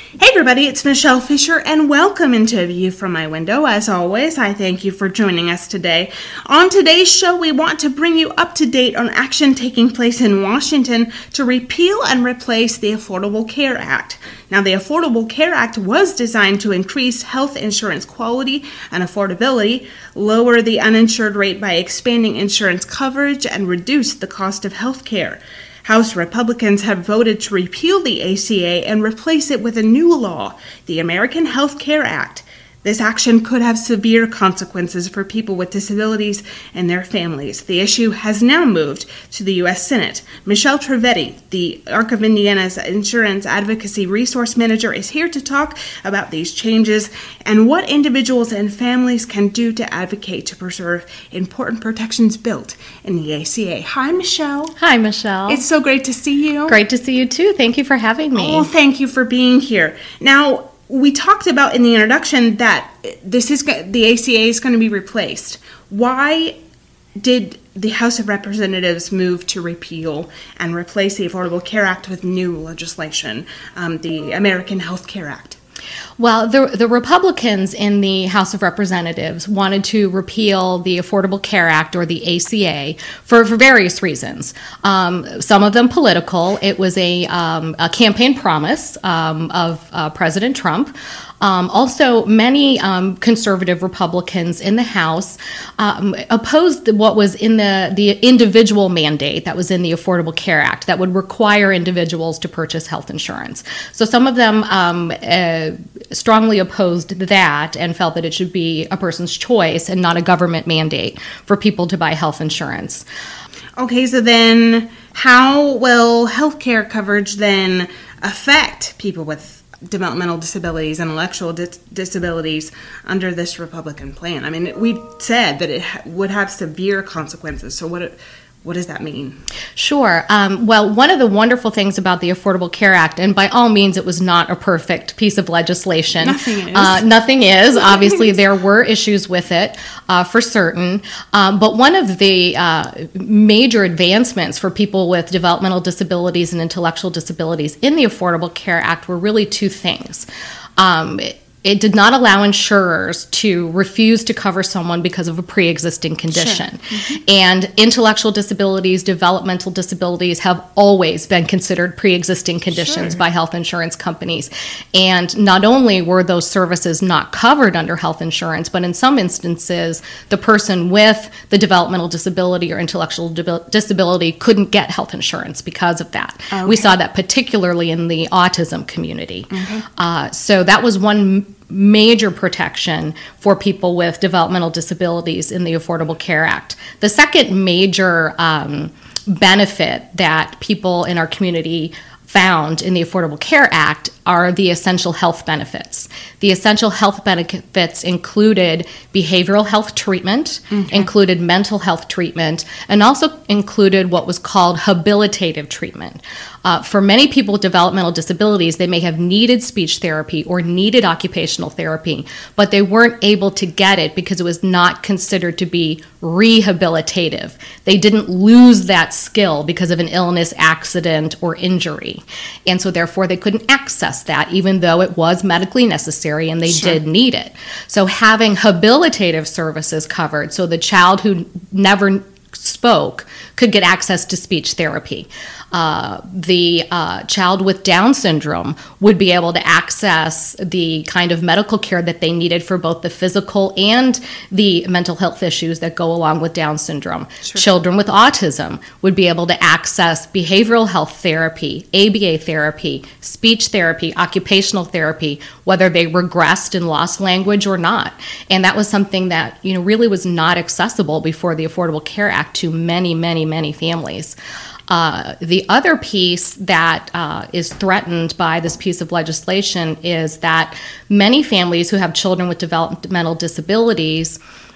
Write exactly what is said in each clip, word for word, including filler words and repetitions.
Hey everybody, it's Michelle Fisher and welcome into A View from My Window. As always, I thank you for joining us today. On today's show, we want to bring you up to date on action taking place in Washington to repeal and replace the Affordable Care Act. Now, the Affordable Care Act was designed to increase health insurance quality and affordability, lower the uninsured rate by expanding insurance coverage, and reduce the cost of health care. House Republicans have voted to repeal the A C A and replace it with a new law, the American Health Care Act. This action could have severe consequences for people with disabilities and their families. The issue has now moved to the U S Senate. Michelle Trivedi, the Arc of Indiana's Insurance Advocacy Resource Manager, is here to talk about these changes and what individuals and families can do to advocate to preserve important protections built in the A C A. Hi, Michelle. Hi, Michelle. It's so great to see you. Great to see you, too. Thank you for having me. Oh, thank you for being here. Now, we talked about in the introduction that this is the A C A is going to be replaced. Why did the House of Representatives move to repeal and replace the Affordable Care Act with new legislation, um, the American Health Care Act? Well, the, the Republicans in the House of Representatives wanted to repeal the Affordable Care Act, or the A C A, for, for various reasons. Um, some of them political. It was a, um, a campaign promise um, of uh, President Trump. Um, also, many um, conservative Republicans in the House um, opposed what was in the, the individual mandate that was in the Affordable Care Act that would require individuals to purchase health insurance. So some of them um, uh, strongly opposed that and felt that it should be a person's choice and not a government mandate for people to buy health insurance. Okay, so then how will health care coverage then affect people with developmental disabilities and intellectual dis- disabilities under this Republican plan? I mean, we said that it ha- would have severe consequences. So what it, what does that mean? Sure. Um, well, one of the wonderful things about the Affordable Care Act, and by all means, it was not a perfect piece of legislation. Nothing is. Uh, nothing is. Obviously, there were issues with it, uh, for certain. Um, but one of the uh, major advancements for people with developmental disabilities and intellectual disabilities in the Affordable Care Act were really two things. Um, it, It did not allow insurers to refuse to cover someone because of a pre-existing condition. Sure. Mm-hmm. And intellectual disabilities, developmental disabilities have always been considered pre-existing conditions sure. by health insurance companies. And not only were those services not covered under health insurance, but in some instances, the person with the developmental disability or intellectual disability couldn't get health insurance because of that. Okay. We saw that particularly in the autism community. Mm-hmm. Uh, so that was one major protection for people with developmental disabilities in the Affordable Care Act. The second major um, benefit that people in our community found in the Affordable Care Act are the essential health benefits. The essential health benefits included behavioral health treatment, okay. included mental health treatment, and also included what was called habilitative treatment. Uh, for many people with developmental disabilities, they may have needed speech therapy or needed occupational therapy, but they weren't able to get it because it was not considered to be rehabilitative. They didn't lose that skill because of an illness, accident, or injury. And so therefore they couldn't access that, even though it was medically necessary and they sure. did need it. So having habilitative services covered, so the child who never spoke could get access to speech therapy. Uh, the uh, child with Down syndrome would be able to access the kind of medical care that they needed for both the physical and the mental health issues that go along with Down syndrome. Sure. Children with autism would be able to access behavioral health therapy, A B A therapy, speech therapy, occupational therapy, whether they regressed and lost language or not. And that was something that, you know, really was not accessible before the Affordable Care Act to many, many, many families. Uh, the other piece that uh, is threatened by this piece of legislation is that many families who have children with developmental disabilities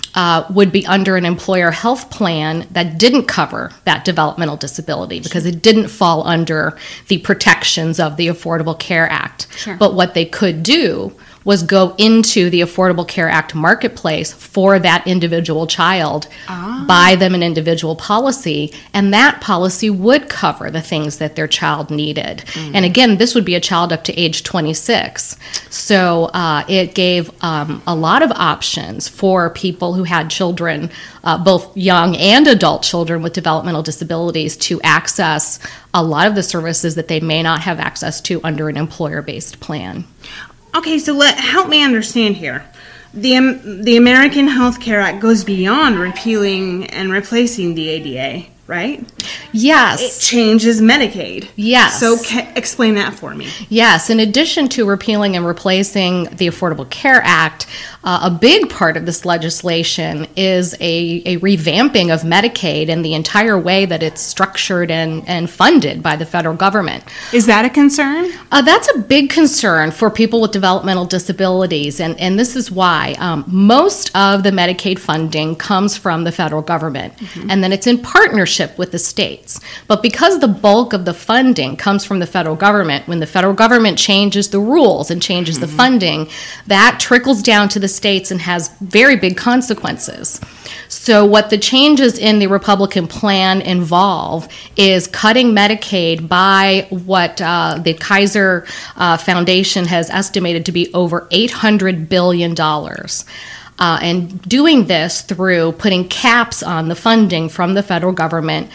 uh, would be under an employer health plan that didn't cover that developmental disability because it didn't fall under the protections of the Affordable Care Act. Sure. But what they could do was go into the Affordable Care Act marketplace for that individual child, Ah. buy them an individual policy, and that policy would cover the things that their child needed. Mm. And again, this would be a child up to age twenty-six. So uh, it gave um, a lot of options for people who had children, uh, both young and adult children with developmental disabilities, to access a lot of the services that they may not have access to under an employer-based plan. Okay, so let help me understand here. The um, the American Health Care Act goes beyond repealing and replacing the A D A, right? Yes. It changes Medicaid. Yes. So ca- explain that for me. Yes, in addition to repealing and replacing the Affordable Care Act, uh, a big part of this legislation is a, a revamping of Medicaid and the entire way that it's structured and, and funded by the federal government. Is that a concern? Uh, that's a big concern for people with developmental disabilities, and, and this is why. Um, most of the Medicaid funding comes from the federal government, mm-hmm. and then it's in partnership with the states. But because the bulk of the funding comes from the federal government, when the federal government changes the rules and changes mm-hmm. the funding, that trickles down to the states and has very big consequences. So what the changes in the Republican plan involve is cutting Medicaid by what uh, the Kaiser uh, Foundation has estimated to be over eight hundred billion dollars. Uh, and doing this through putting caps on the funding from the federal government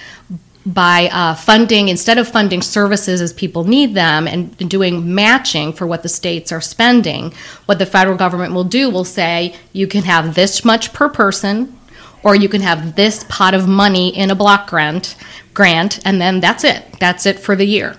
by uh, funding, instead of funding services as people need them and doing matching for what the states are spending, what the federal government will do will say, you can have this much per person, or you can have this pot of money in a block grant, grant, and then that's it. That's it for the year.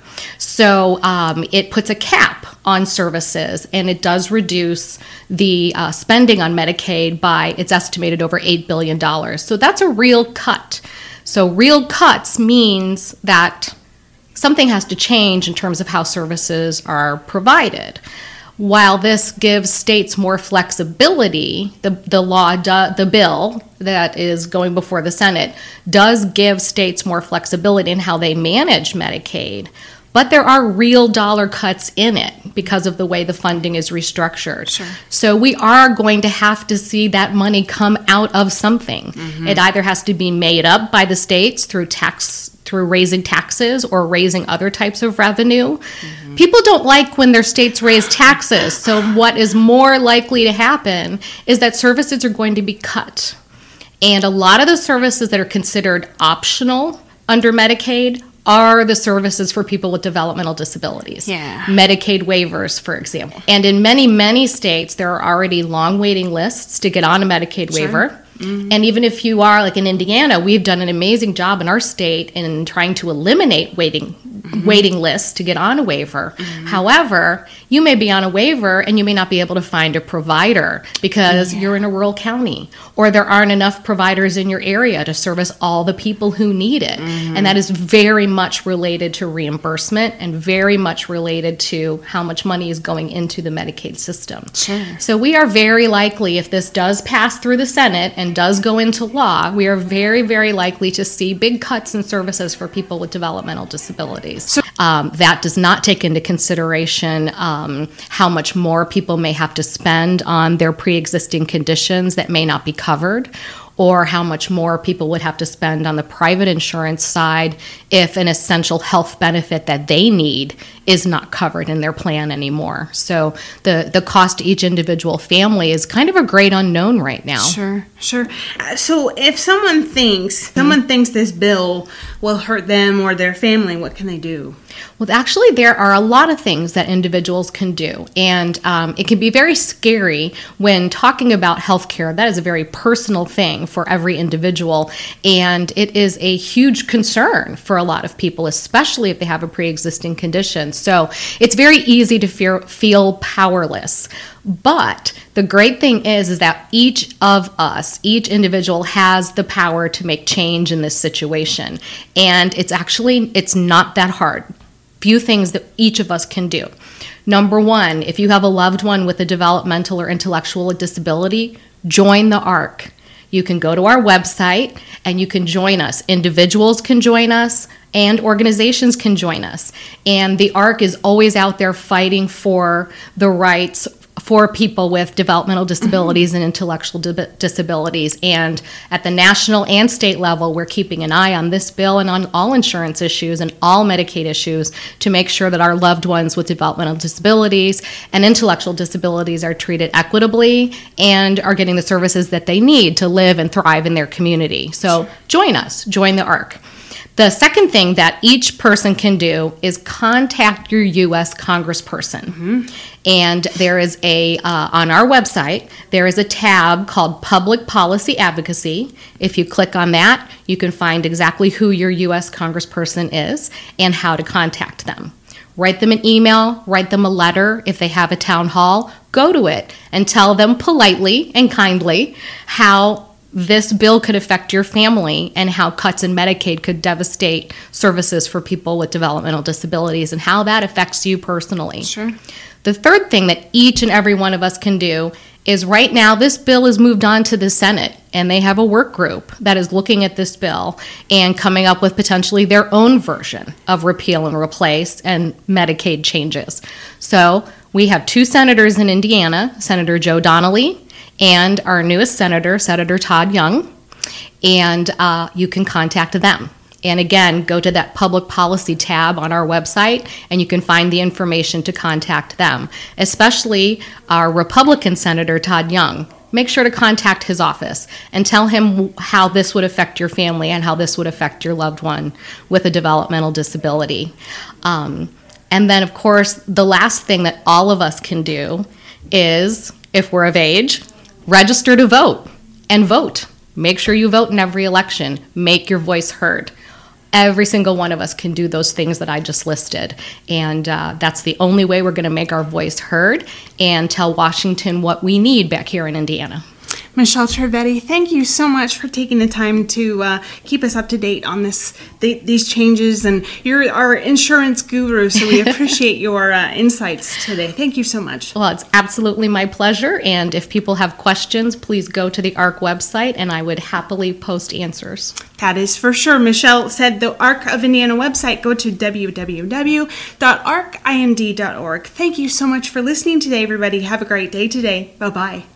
So um, it puts a cap on services, and it does reduce the uh, spending on Medicaid by, it's estimated, over eight billion dollars. So that's a real cut. So real cuts means that something has to change in terms of how services are provided. While this gives states more flexibility, the, the law, do, the bill that is going before the Senate does give states more flexibility in how they manage Medicaid. But there are real dollar cuts in it because of the way the funding is restructured. Sure. So we are going to have to see that money come out of something. Mm-hmm. It either has to be made up by the states through tax, through raising taxes or raising other types of revenue. Mm-hmm. People don't like when their states raise taxes. So what is more likely to happen is that services are going to be cut. And a lot of the services that are considered optional under Medicaid are the services for people with developmental disabilities. Yeah. Medicaid waivers, for example. And in many, many states, there are already long waiting lists to get on a Medicaid Sure. waiver. Mm-hmm. And even if you are, like in Indiana, we've done an amazing job in our state in trying to eliminate waiting mm-hmm. waiting lists to get on a waiver. Mm-hmm. However, you may be on a waiver and you may not be able to find a provider because yeah. you're in a rural county, or there aren't enough providers in your area to service all the people who need it. Mm-hmm. And that is very much related to reimbursement and very much related to how much money is going into the Medicaid system. Sure. So we are very likely, if this does pass through the Senate and does go into law, we are very, very likely to see big cuts in services for people with developmental disabilities. So, um, that does not take into consideration um, how much more people may have to spend on their pre-existing conditions that may not be covered, or how much more people would have to spend on the private insurance side if an essential health benefit that they need is not covered in their plan anymore. So the, the cost to each individual family is kind of a great unknown right now. Sure, sure. Uh, So if someone thinks, mm-hmm. someone thinks this bill will hurt them or their family, what can they do? Well, actually, there are a lot of things that individuals can do, and um, it can be very scary when talking about healthcare. That is a very personal thing for every individual, and it is a huge concern for a lot of people, especially if they have a pre-existing condition. So it's very easy to fear, feel powerless. But the great thing is, is that each of us, each individual has the power to make change in this situation, and it's actually, it's not that hard. Few things that each of us can do. Number one, if you have a loved one with a developmental or intellectual disability, join the A R C. you can go to our website and you can join us. Individuals can join us and organizations can join us. And the ARC is always out there fighting for the rights for people with developmental disabilities and intellectual di- disabilities. And at the national and state level, we're keeping an eye on this bill and on all insurance issues and all Medicaid issues to make sure that our loved ones with developmental disabilities and intellectual disabilities are treated equitably and are getting the services that they need to live and thrive in their community. So join us, join the ARC. The second thing that each person can do is contact your U S congressperson. Mm-hmm. And there is a, uh, on our website, there is a tab called Public Policy Advocacy. If you click on that, you can find exactly who your U S congressperson is and how to contact them. Write them an email, write them a letter. If they have a town hall, go to it and tell them politely and kindly how this bill could affect your family and how cuts in Medicaid could devastate services for people with developmental disabilities and how that affects you personally. Sure. The third thing that each and every one of us can do is right now this bill has moved on to the Senate and they have a work group that is looking at this bill and coming up with potentially their own version of repeal and replace and Medicaid changes. So we have two senators in Indiana, Senator Joe Donnelly and our newest senator, Senator Todd Young, and uh, you can contact them. And again, go to that public policy tab on our website, and you can find the information to contact them, especially our Republican Senator Todd Young. Make sure to contact his office and tell him how this would affect your family and how this would affect your loved one with a developmental disability. Um, and then, of course, the last thing that all of us can do is, if we're of age, register to vote and vote. Make sure you vote in every election. Make your voice heard. Every single one of us can do those things that I just listed. And uh, that's the only way we're going to make our voice heard and tell Washington what we need back here in Indiana. Michelle Trivedi, thank you so much for taking the time to uh, keep us up to date on this th- these changes. And you're our insurance guru, so we appreciate your uh, insights today. Thank you so much. Well, it's absolutely my pleasure. And if people have questions, please go to the ARC website, and I would happily post answers. That is for sure. Michelle said the ARC of Indiana website. Go to w w w dot arc ind dot org. Thank you so much for listening today, everybody. Have a great day today. Bye-bye.